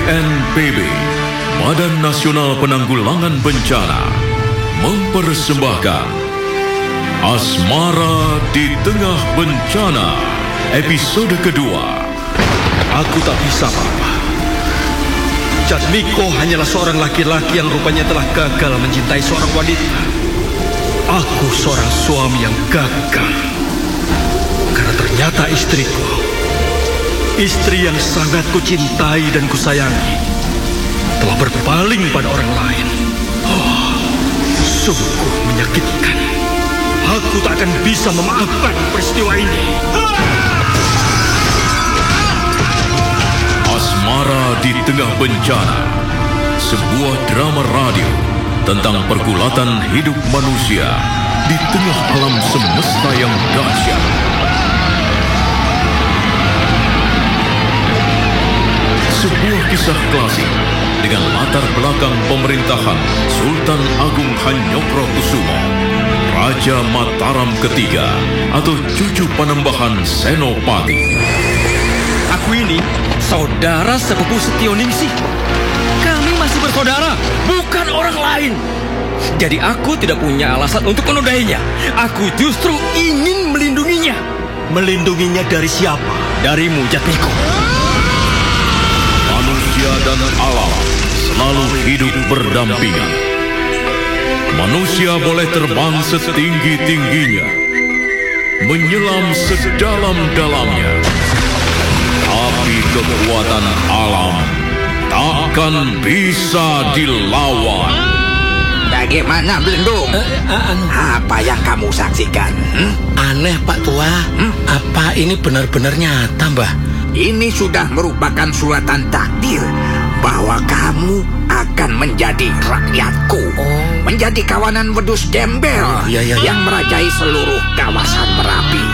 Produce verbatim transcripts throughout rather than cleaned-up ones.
N P B, Badan Nasional Penanggulangan Bencana, mempersembahkan Asmara di Tengah Bencana, episode kedua. Aku tak bisa, Papa. Jatmiko hanyalah seorang laki-laki yang rupanya telah gagal mencintai seorang wanita. Aku seorang suami yang gagal. Karena ternyata istriku, istri yang sangat kucintai dan kusayangi, telah berpaling pada orang lain. Oh, sungguh menyakitkan. Aku tak akan bisa memaafkan peristiwa ini. Asmara di Tengah Bencana, sebuah drama radio tentang pergulatan hidup manusia di tengah alam semesta yang dahsyat. Sebuah kisah klasik dengan latar belakang pemerintahan Sultan Agung Hanyokrokusumo, Raja Mataram ketiga atau cucu Panembahan Senopati. Aku ini saudara sepupu Setioningsi. Kami masih bersaudara, bukan orang lain. Jadi aku tidak punya alasan untuk menodainya. Aku justru ingin melindunginya. Melindunginya dari siapa? Darimu, Jatmiko. Manusia dan alam selalu hidup berdampingan. Manusia boleh terbang setinggi-tingginya, menyelam sedalam-dalamnya, tapi kekuatan alam takkan bisa dilawan. Bagaimana, Belendung? Uh, uh, anu. Apa yang kamu saksikan? Hmm? Aneh, Pak Tua. Hmm? Apa ini benar-benar nyata, Mbah? Ini sudah merupakan suratan takdir bahwa kamu akan menjadi rakyatku, oh. menjadi kawanan wedus gembel oh, iya, iya, iya. yang merajai seluruh kawasan Merapi.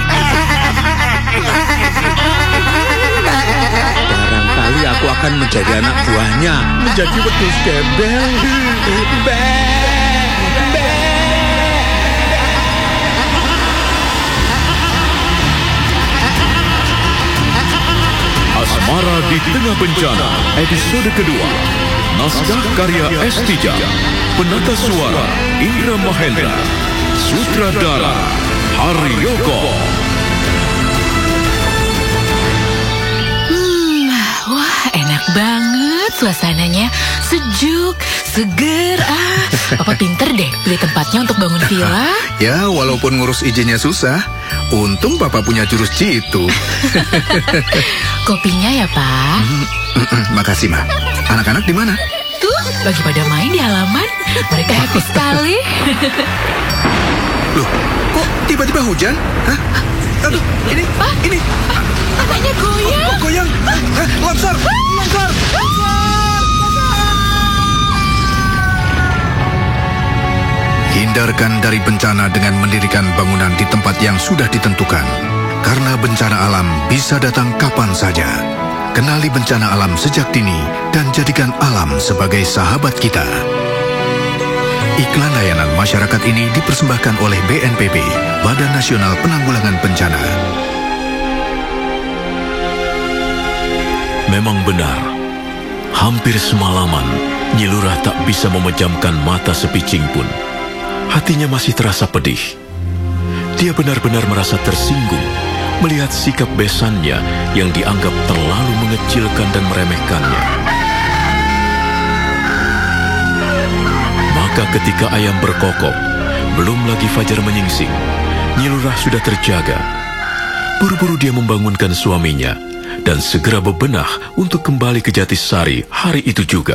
Barangkali aku akan menjadi anak buahnya, menjadi wedus gembel. Asmara di Tengah Bencana, episode kedua. Naskah karya S. Tijab, penata suara Indra Mahendra, sutradara Haryoko. Hmm, wah enak banget suasananya, sejuk, seger. Ah, Papa pinter deh pilih tempatnya untuk bangun villa. Ya, walaupun ngurus izinnya susah, untung Papa punya jurus jitu. Kopinya ya, Pak. Mm, mm, mm, makasih, Ma. Anak-anak di mana? Tuh, lagi pada main di halaman. Mereka happy sekali. Loh, kok tiba-tiba hujan? Hah? Aduh, ini, ah, ini. Tanahnya goyang. Oh, goyang. Hah? Longsor, longsor. Hindarkan dari bencana dengan mendirikan bangunan di tempat yang sudah ditentukan. Karena bencana alam bisa datang kapan saja. Kenali bencana alam sejak dini dan jadikan alam sebagai sahabat kita. Iklan layanan masyarakat ini dipersembahkan oleh B N P B, Badan Nasional Penanggulangan Bencana. Memang benar, hampir semalaman Nyi Lurah tak bisa memejamkan mata sepicing pun. Hatinya masih terasa pedih. Dia benar-benar merasa tersinggung melihat sikap besannya yang dianggap terlalu mengecilkan dan meremehkannya. Maka ketika ayam berkokok, belum lagi fajar menyingsing, Nyi Lurah sudah terjaga. Buru-buru dia membangunkan suaminya dan segera bebenah untuk kembali ke Jatisari hari itu juga.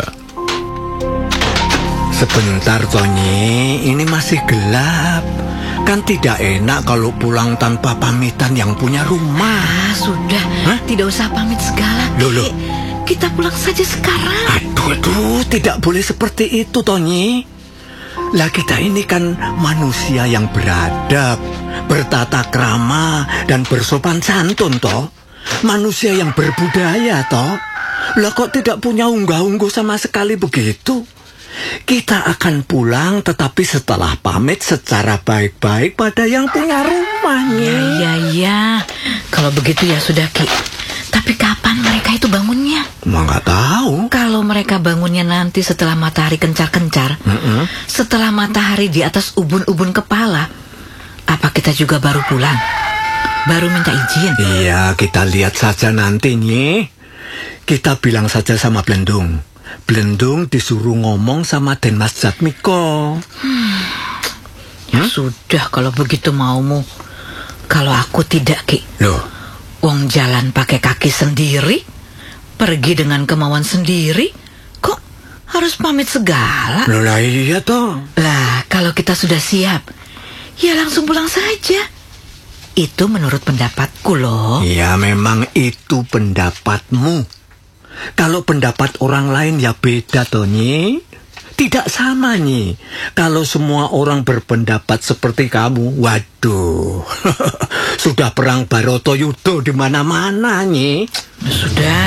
Sebentar, Tony, ini masih gelap. Kan tidak enak kalau pulang tanpa pamitan yang punya rumah. Ah, sudah, Hah? tidak usah pamit segala. Loh, loh. Kita pulang saja sekarang. Aduh, aduh, tidak boleh seperti itu, Tony. Lah kita ini kan manusia yang beradab, bertata krama, dan bersopan santun, toh. Manusia yang berbudaya, toh. Lah kok tidak punya unggah-ungguh sama sekali begitu? Kita akan pulang tetapi setelah pamit secara baik-baik pada yang punya rumahnya. Ya, ya, ya. Kalau begitu ya sudah, Ki. Tapi Tapi kapan mereka itu bangunnya? Emang nggak tahu. Kalau mereka bangunnya nanti setelah matahari kencar-kencar, Mm-mm. setelah matahari di atas ubun-ubun kepala, apa kita juga baru pulang? Baru minta izin? Iya, kita lihat saja nanti, Nyi. Kita bilang saja sama Blendung. Blendung disuruh ngomong sama Den Mas Jatmiko. Hmm. Ya hmm? Sudah, kalau begitu maumu. Kalau aku tidak, Ki. Loh? Wong jalan pakai kaki sendiri, pergi dengan kemauan sendiri, kok harus pamit segala? Loh lah iya toh. Lah, kalau kita sudah siap, ya langsung pulang saja. Itu menurut pendapatku loh. Ya memang itu pendapatmu. Kalau pendapat orang lain ya beda toh, Nyi. Tidak sama, Nyi. Kalau semua orang berpendapat seperti kamu, waduh. Sudah perang Barotayuda di mana-mana, Nyi. Sudah.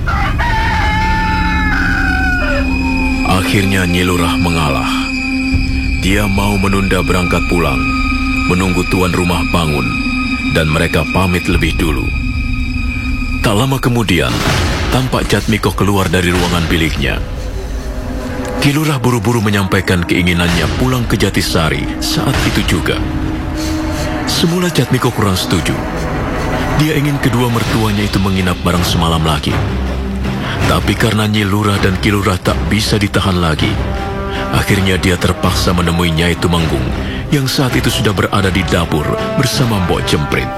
Akhirnya Nyi Lurah mengalah. Dia mau menunda berangkat pulang, menunggu tuan rumah bangun, dan mereka pamit lebih dulu. Tak lama kemudian, tampak Jatmiko keluar dari ruangan biliknya. Ki Lurah buru-buru menyampaikan keinginannya pulang ke Jatisari saat itu juga. Semula Jatmiko kurang setuju. Dia ingin kedua mertuanya itu menginap bareng semalam lagi. Tapi karena Nyi Lurah dan Ki Lurah tak bisa ditahan lagi, akhirnya dia terpaksa menemui Nyai Tumenggung yang saat itu sudah berada di dapur bersama Mbok Jemprit.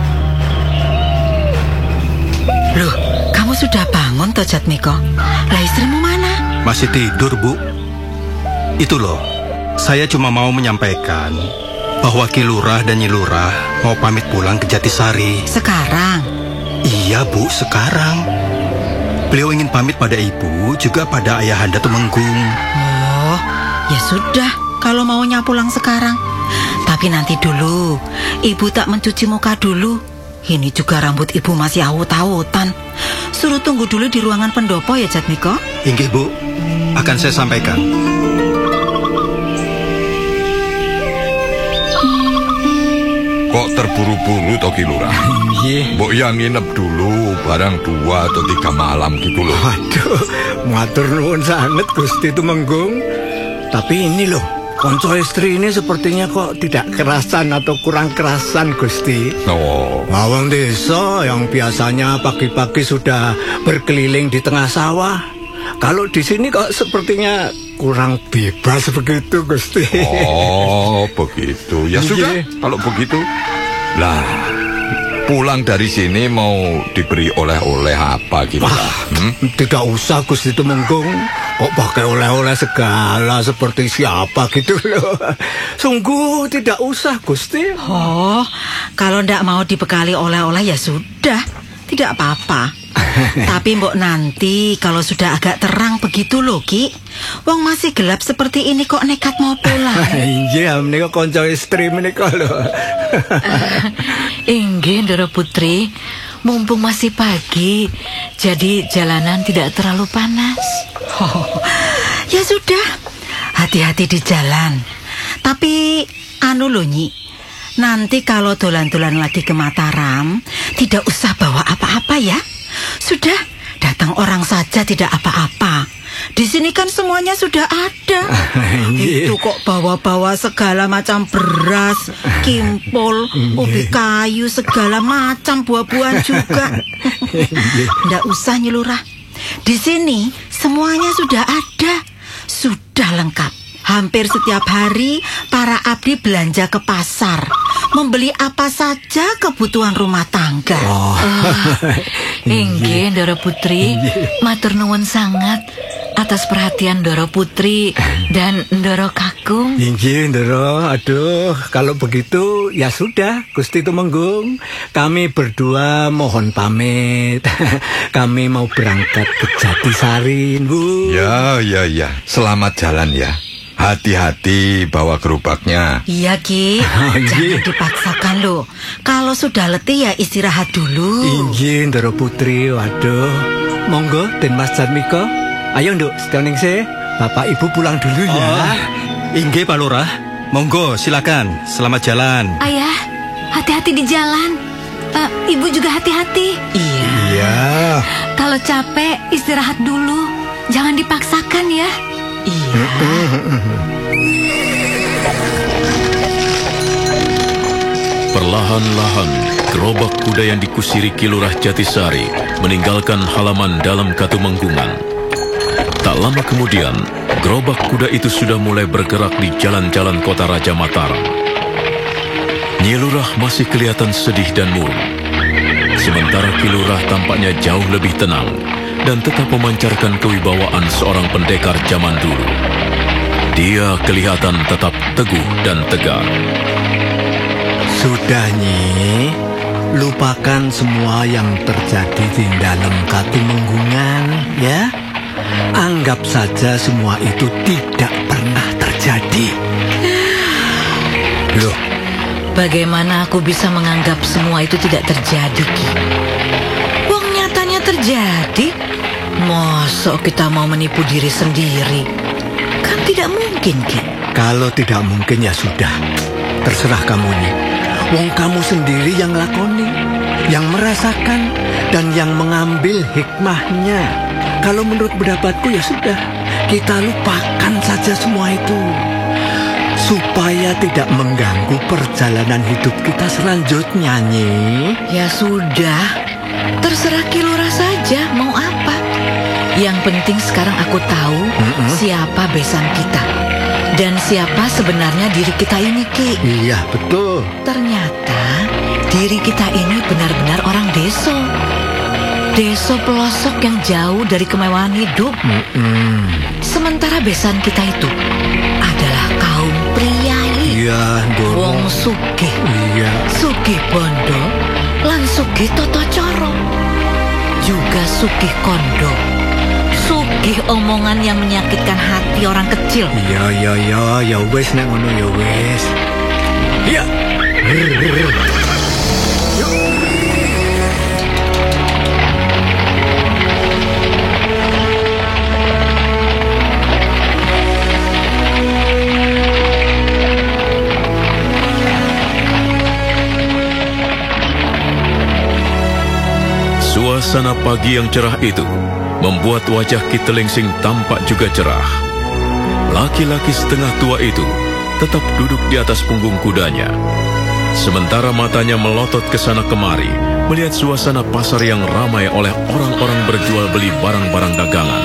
Loh, kamu sudah bangun toh, Jatmiko? Lah istrimu mana? Masih tidur, Bu. Itu loh, saya cuma mau menyampaikan bahwa Ki Lurah dan Nyi Lurah mau pamit pulang ke Jatisari. Sekarang? Iya, Bu, sekarang. Beliau ingin pamit pada Ibu, juga pada Ayahanda Tumenggung. Oh, ya sudah, kalau maunya pulang sekarang. Tapi nanti dulu, Ibu tak mencuci muka dulu. Ini juga rambut Ibu masih awut-awutan. Suruh tunggu dulu di ruangan pendopo ya, Jatmiko. Inggih, Bu. Akan saya sampaikan. Kok terburu-buru toh Ki Lurah? Iya. Mbok yang nginep dulu barang dua atau tiga malam gitu loh. Aduh, matur nuwun sangat Gusti Tumenggung. Tapi ini loh, konco istri ini sepertinya kok tidak kerasan atau kurang kerasan, Gusti. Oh. Wong desa yang biasanya pagi-pagi sudah berkeliling di tengah sawah, kalau di sini kok sepertinya kurang bebas begitu, Gusti. Oh, begitu. Ya sudah, kalau begitu. Lah, pulang dari sini mau diberi oleh-oleh apa gitu? Wah, hmm? Tidak usah, Gusti Tumenggung. Kok pakai oleh-oleh segala seperti siapa gitu loh. Sungguh tidak usah, Gusti. Oh, kalau ndak mau dibekali oleh-oleh ya sudah, tidak apa-apa. Tapi mbok nanti kalau sudah agak terang begitu loh, Ki. Wong masih gelap seperti ini kok nekat mau pulang. Iya, menika konco istri menika lho. Inggih, Ndara Putri. Mumpung masih pagi, jadi jalanan tidak terlalu panas. Oh, ya sudah, hati-hati di jalan. Tapi anu loh, Nyi, nanti kalau dolan-dolan lagi ke Mataram, tidak usah bawa apa-apa ya. Sudah, datang orang saja tidak apa-apa. Di sini kan semuanya sudah ada. Itu kok bawa-bawa segala macam beras, kimpul, ubi kayu, segala macam buah-buahan juga. Nggak usah, Nyi Lurah. Di sini semuanya sudah ada, sudah lengkap. Hampir setiap hari para abdi belanja ke pasar, membeli apa saja kebutuhan rumah tangga. Oh. Oh, inggih, Ndara Putri, matur nuwun sangat atas perhatian Ndara Putri dan Ndara Kakung. Inggih, Ndara. Aduh, kalau begitu ya sudah, Gusti Tumenggung. Kami berdua mohon pamit. Kami mau berangkat ke Jatisari, Bu. Ya, ya, ya. Selamat jalan ya. Hati-hati bawa gerobaknya. Iya, Ki. Jangan dipaksakan loh. Kalau sudah letih ya istirahat dulu. Inggih, Ndara Putri. Waduh. Monggo, Den Mas Jatmiko. Ayo, Nduk, sedoningse. Bapak Ibu pulang dulu ya. Oh, inggih, Pak Lurah. Monggo, silakan. Selamat jalan. Ayah, hati-hati di jalan. Uh, Ibu juga hati-hati. Iya. Iya. Kalau capek, istirahat dulu. Jangan dipaksakan ya. Iya. Perlahan-lahan, gerobak kuda yang dikusiri Ki Lurah Jatisari meninggalkan halaman dalam Katumenggungan. Tak lama kemudian, gerobak kuda itu sudah mulai bergerak di jalan-jalan kota Raja Mataram. Nyi Lurah masih kelihatan sedih dan murung. Sementara Ki Lurah tampaknya jauh lebih tenang dan tetap memancarkan kewibawaan seorang pendekar zaman dulu. Dia kelihatan tetap teguh dan tegar. Sudah, Nyi. Lupakan semua yang terjadi di dalam Katumenggungan, ya. Anggap saja semua itu tidak pernah terjadi. Loh, bagaimana aku bisa menganggap semua itu tidak terjadi, Ki? Wong nyatanya terjadi. Masa kita mau menipu diri sendiri? Kan tidak mungkin, Ki. Kalau tidak mungkin ya sudah. Terserah kamu, Nyi. Wong kamu sendiri yang lakoni, yang merasakan, dan yang mengambil hikmahnya. Kalau menurut pendapatku ya sudah, kita lupakan saja semua itu. Supaya tidak mengganggu perjalanan hidup kita selanjutnya, Nyi. Ya sudah, terserah Ki Lurah saja mau apa. Yang penting sekarang aku tahu mm-mm. siapa besan kita. Dan siapa sebenarnya diri kita ini, Ki? Iya, betul. Ternyata diri kita ini benar-benar orang deso. Deso pelosok yang jauh dari kemewahan hidup. Mm-mm. Sementara besan kita itu adalah kaum priai. Iya, Ndoro. Wong sugih. Iya. Sugih bondo lan sugih toto coro. Juga sugih kondo. Sugih omongan yang menyakitkan hati orang kecil. Iya, iya, iya, ya wes nek ngono ya wes. Iya. Suasana pagi yang cerah itu membuat wajah Ki Telingsing tampak juga cerah. Laki-laki setengah tua itu tetap duduk di atas punggung kudanya. Sementara matanya melotot ke sana kemari, melihat suasana pasar yang ramai oleh orang-orang berjual beli barang-barang dagangan.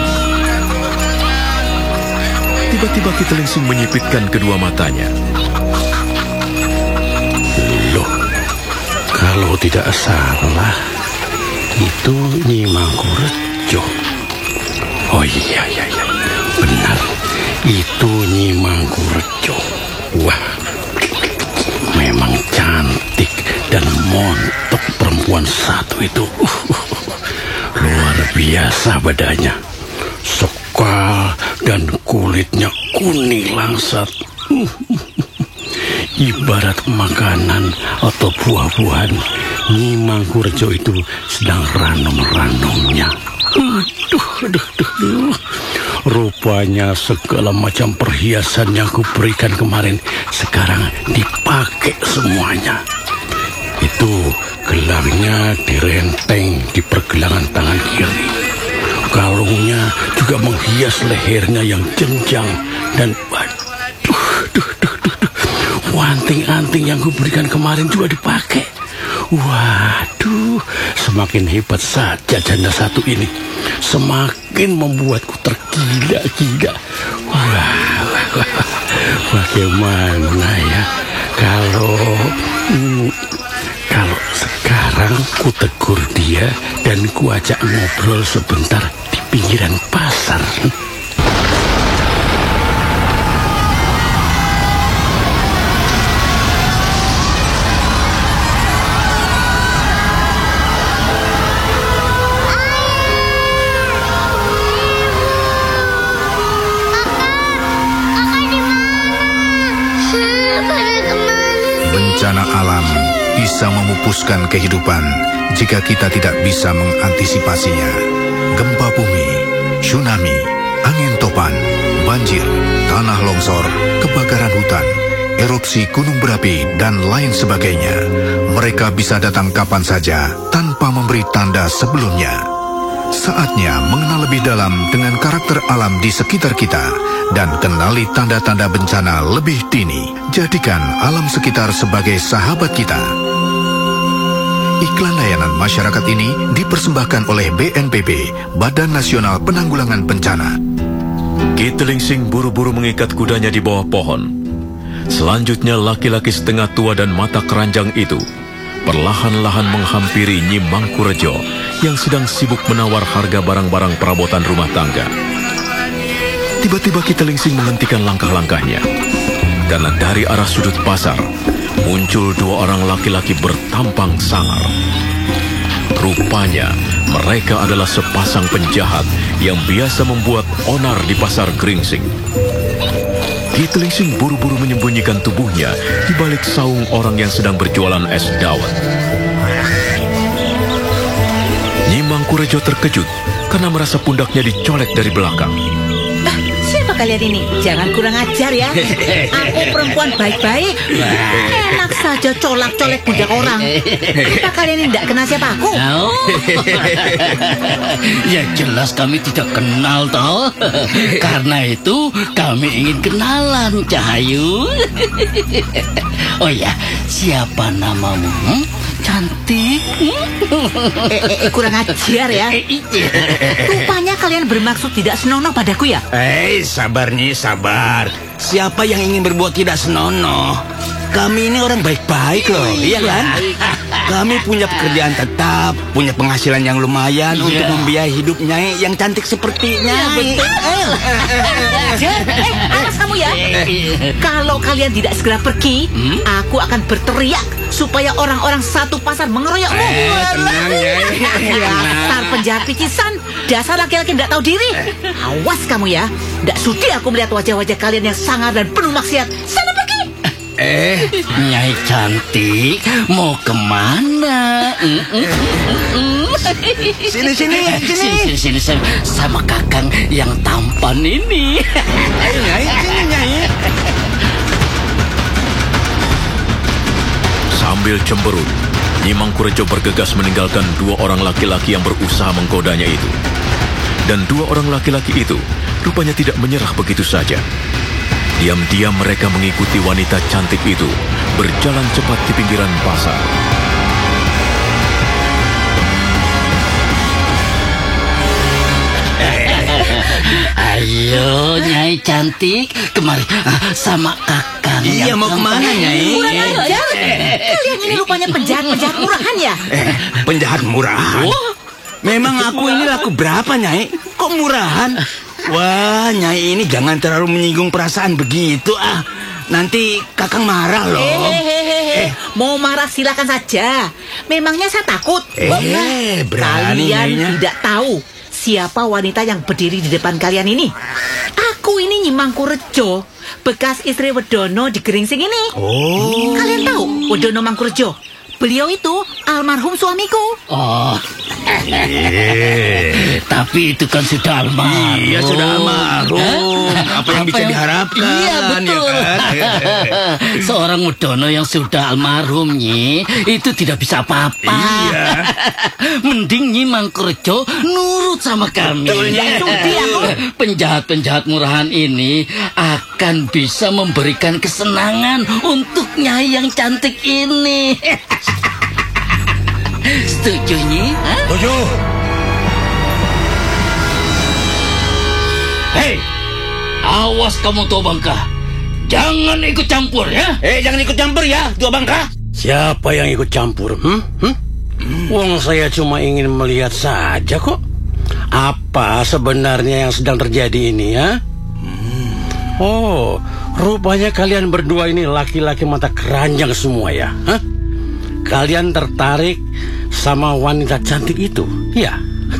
Tiba-tiba Ki Telingsing menyipitkan kedua matanya. Loh, kalau tidak salah, itu Nyi Mangkurejo. Oh iya, iya, iya, benar. Itu Nyi Mangkurejo. Wah, memang cantik dan montok perempuan satu itu. Uh, uh, luar biasa badannya. Sekal dan kulitnya kuning langsat. Uh, uh, ibarat makanan atau buah-buahan. Nyi Mangkurejo itu sedang ranom-ranomnya. Aduh, aduh, aduh, aduh. Rupanya segala macam perhiasan yang kuberikan kemarin sekarang dipakai semuanya. Itu gelangnya direnteng di pergelangan tangan kiri. Kalungnya juga menghias lehernya yang jenjang. Dan waduh, duh, duh, duh, duh. Wanting-anting yang kuberikan kemarin juga dipakai. Waduh, semakin hebat saja janda satu ini. Semakin membuatku tergila-gila. Wah, wah, wah, bagaimana ya kalau hmm, kalau sekarang ku tegur dia dan ku ajak ngobrol sebentar di pinggiran pasar. Bencana alam bisa memupuskan kehidupan jika kita tidak bisa mengantisipasinya. Gempa bumi, tsunami, angin topan, banjir, tanah longsor, kebakaran hutan, erupsi gunung berapi, dan lain sebagainya mereka bisa datang kapan saja tanpa memberi tanda sebelumnya. Saatnya mengenal lebih dalam dengan karakter alam di sekitar kita dan kenali tanda-tanda bencana lebih dini. Jadikan alam sekitar sebagai sahabat kita. Iklan layanan masyarakat ini dipersembahkan oleh B N P B, Badan Nasional Penanggulangan Bencana. Ki Telingsing buru-buru mengikat kudanya di bawah pohon. Selanjutnya laki-laki setengah tua dan mata keranjang itu perlahan-lahan menghampiri Nyi Mangkurejo yang sedang sibuk menawar harga barang-barang perabotan rumah tangga. Tiba-tiba Ki Telingsing menghentikan langkah-langkahnya. Karena dari arah sudut pasar muncul dua orang laki-laki bertampang sangar. Rupanya mereka adalah sepasang penjahat yang biasa membuat onar di pasar Gringsing. Ki Telingsing buru-buru menyembunyikan tubuhnya di balik saung orang yang sedang berjualan es dawet. Nyi Mangkurejo terkejut karena merasa pundaknya dicolek dari belakang. Ah, siapa kalian ini? Jangan kurang ajar ya. Aku perempuan baik-baik. Enak saja colak-colek pundak orang. Apa kalian ini tidak kenal siapa aku? Oh. Ya jelas kami tidak kenal toh. Karena itu kami ingin kenalan, Cahayu. Oh ya, siapa namamu? Hmm? Cantik. eh, eh, kurang ajar ya. Rupanya kalian bermaksud tidak senonoh padaku ya? Eh, hey, sabar nih, sabar. Siapa yang ingin berbuat tidak senonoh? Kami ini orang baik-baik loh, iya kan? Kami punya pekerjaan tetap, punya penghasilan yang lumayan yeah. untuk membiayai hidup Nyai yang cantik seperti Nyai. Betul. Eh, alas kamu ya. Kalau kalian tidak segera pergi, hmm? aku akan berteriak supaya orang-orang satu pasar mengeroyokmu. Eh, tenang Nyai. Dasar penjahat picisan, dasar laki-laki tidak tahu diri. Awas kamu ya, tidak sudi aku melihat wajah-wajah kalian yang sangar dan penuh maksiat. Sana pergi. Eh, Nyai cantik, mau kemana? Sini, sini, sini. Sini, sini, sini, sama kakang yang tampan ini. Ayo, Nyai, sini, Nyai. Sambil cemberut, Nyi Mangkurejo bergegas meninggalkan dua orang laki-laki yang berusaha menggodanya itu. Dan dua orang laki-laki itu rupanya tidak menyerah begitu saja. Diam-diam mereka mengikuti wanita cantik itu berjalan cepat di pinggiran pasar. Ayo, Nyai cantik, kemari sama kakang. Iya, mau kemana, Nyai? Kurang ajar. Kalian ini rupanya penjahat-penjahat murahan ya? Eh, penjahat murahan? Oh? Memang aku ini laku berapa, Nyai? Kok murahan? Wah, Nyai ini jangan terlalu menyinggung perasaan begitu ah. Nanti kakang marah loh. Hehehe, eh. Mau marah silakan saja. Memangnya saya takut? Eh, berani kalian Nyainya. Tidak tahu siapa wanita yang berdiri di depan kalian ini. Aku ini Nyi Mangkurejo, bekas istri Wedono di Gringsing ini. Oh. Kalian tahu Wedono Mangkurejo? Beliau itu almarhum suamiku. Oh, eh, tapi itu kan sudah almarhum. Iya, sudah almarhum. Apa, Apa yang bisa yang... diharapkan? Iya, betul. Ya kan? Seorang Wedono yang sudah almarhum, Nyi, itu tidak bisa apa-apa. Iya. Mending Nyi Mangkurejo nurut sama kami. Penjahat-penjahat murahan ini akan bisa memberikan kesenangan untuk Nyai yang cantik ini. Setuju, Nyi? Setuju. Hei, awas kamu Tua Bangka. Jangan ikut campur ya. Eh, jangan ikut campur ya, Tua Bangka. Siapa yang ikut campur? Hmm? Hmm? Hmm. Wong saya cuma ingin melihat saja kok. Apa sebenarnya yang sedang terjadi ini ya? Hmm. Oh, rupanya kalian berdua ini laki-laki mata keranjang semua ya? Hah? Kalian tertarik sama wanita cantik itu? Ya.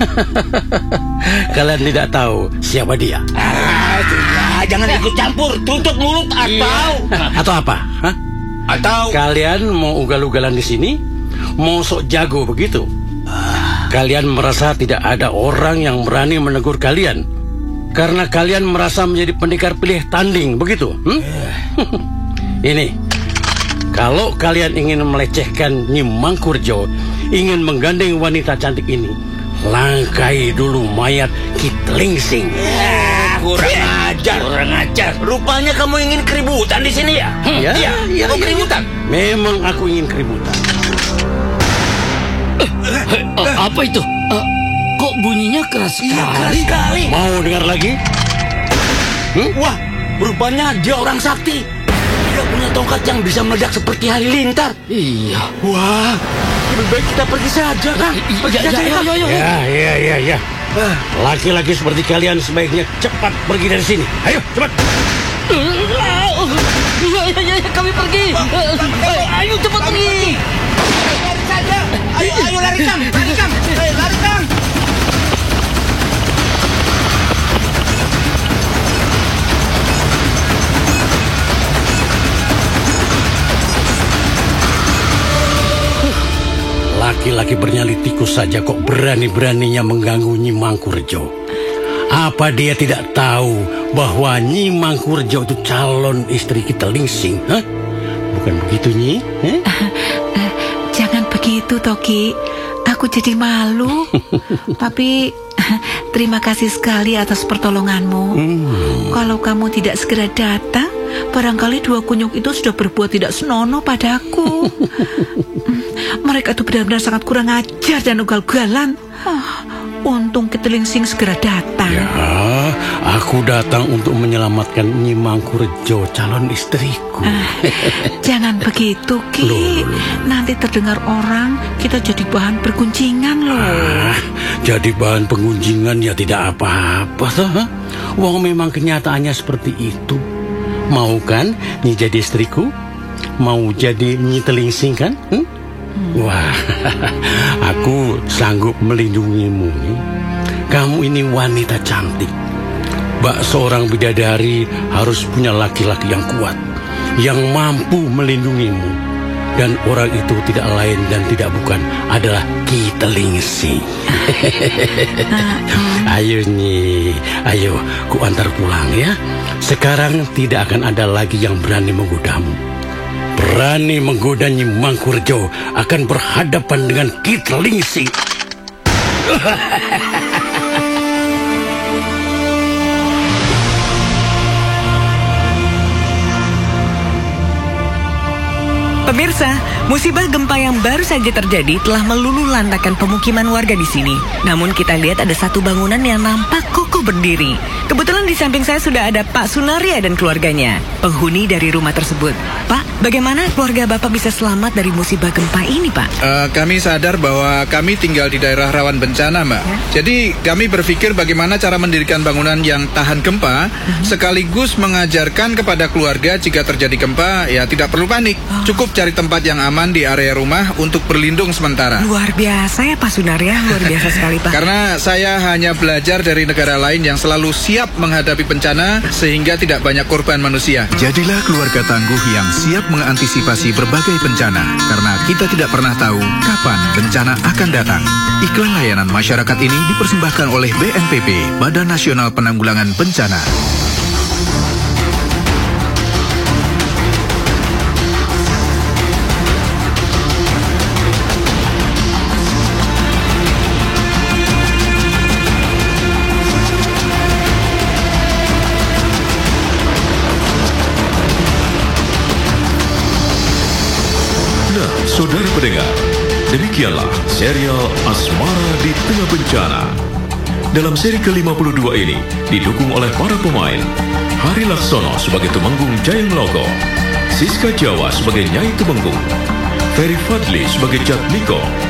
Kalian tidak tahu siapa dia? Ah, sudah, jangan ikut campur. Tutup mulut atau iya. Atau apa? Hah? Atau kalian mau ugal-ugalan di sini? Mau sok jago begitu? Ah. Kalian merasa tidak ada orang yang berani menegur kalian karena kalian merasa menjadi pendekar pilih tanding begitu? Hmm? Eh. Ini Kalau kalian ingin melecehkan Nyi Mangkurjo, ingin menggandeng wanita cantik ini, langkai dulu mayat Kitlingsing. Ya, kurang ajar. Kurang ajar. Rupanya kamu ingin keributan di sini ya? Hmm, ya, ya, ya, oh, ya, keributan. Memang aku ingin keributan. Uh, apa itu? Uh, kok bunyinya keras sekali? Iya, keras sekali. Mau dengar lagi? Hmm? Wah, rupanya dia orang sakti. Dia punya tongkat yang bisa meledak seperti halilintar. Iya. Wah, lebih baik kita pergi saja, Kang. Pergi Ya, saja ya, ya. ya, ya. Ya, ya, ya, ya. Laki-laki seperti kalian sebaiknya cepat pergi dari sini. Ayo, cepat. Iya, iya, iya, kami pergi. Ayo cepat pergi. Lari saja. Ayo, ayo lari, Kang. Lari, Kang. Ayo, lari, Kang. Laki-laki bernyali tikus saja kok berani-beraninya mengganggu Nyi Mangkurjo. Apa dia tidak tahu bahwa Nyi Mangkurjo itu calon istri Kitlingsing? Hah? Bukan begitu, Nyi? Eh? Uh, uh, jangan begitu, Toki. Aku jadi malu. Tapi uh, terima kasih sekali atas pertolonganmu. Hmm. Kalau kamu tidak segera datang, barangkali dua kunyuk itu sudah berbuat tidak senonoh padaku. Mereka itu benar-benar sangat kurang ajar dan ugal-ugalan. Oh, untung Kitlingsing segera datang. Ya, aku datang untuk menyelamatkan Nyi Mangkurjo, calon istriku. Uh, jangan begitu, Ki. Loh, loh, loh. Nanti terdengar orang, kita jadi bahan pergunjingan loh. Ah, jadi bahan pengunjingan ya tidak apa-apa, toh. Wong memang kenyataannya seperti itu. Mau kan Nyi jadi istriku? Mau jadi Nyi Telingsing kan? Hmm? Wah, aku sanggup melindungimu. Kamu ini wanita cantik. Bak seorang bidadari harus punya laki-laki yang kuat, yang mampu melindungimu. Dan orang itu tidak lain dan tidak bukan adalah Kitlingsing. Ayo Nyi, ayo ku antar pulang ya. Sekarang tidak akan ada lagi yang berani menggodamu. Berani menggoda Nyi Mangkurjo akan berhadapan dengan Kitlingsing. Pemirsa, musibah gempa yang baru saja terjadi telah meluluhlantakkan pemukiman warga di sini. Namun kita lihat ada satu bangunan yang nampak kokoh berdiri. Kebetulan di samping saya sudah ada Pak Sunaria dan keluarganya, penghuni dari rumah tersebut. Pak, bagaimana keluarga Bapak bisa selamat dari musibah gempa ini, Pak? Uh, kami sadar bahwa kami tinggal di daerah rawan bencana, Mbak. Ya? Jadi kami berpikir bagaimana cara mendirikan bangunan yang tahan gempa, uh-huh. sekaligus mengajarkan kepada keluarga jika terjadi gempa, ya tidak perlu panik. Oh. Cukup cari tempat yang aman di area rumah untuk berlindung sementara. Luar biasa ya Pak Sunaria, luar biasa sekali Pak. Karena saya hanya belajar dari negara lain yang selalu siap menghadapi bencana sehingga tidak banyak korban manusia. Jadilah keluarga tangguh yang siap mengantisipasi berbagai bencana, karena kita tidak pernah tahu kapan bencana akan datang. Iklan layanan masyarakat ini dipersembahkan oleh B N P B, Badan Nasional Penanggulangan Bencana. Saudara pendengar, demikianlah serial Asmara di Tengah Bencana. Dalam seri ke lima puluh dua ini didukung oleh para pemain Hari Laksono sebagai Tumenggung Jayeng Logo, Siska Jawa sebagai Nyai Tumenggung, Ferry Fadli sebagai Jatmiko,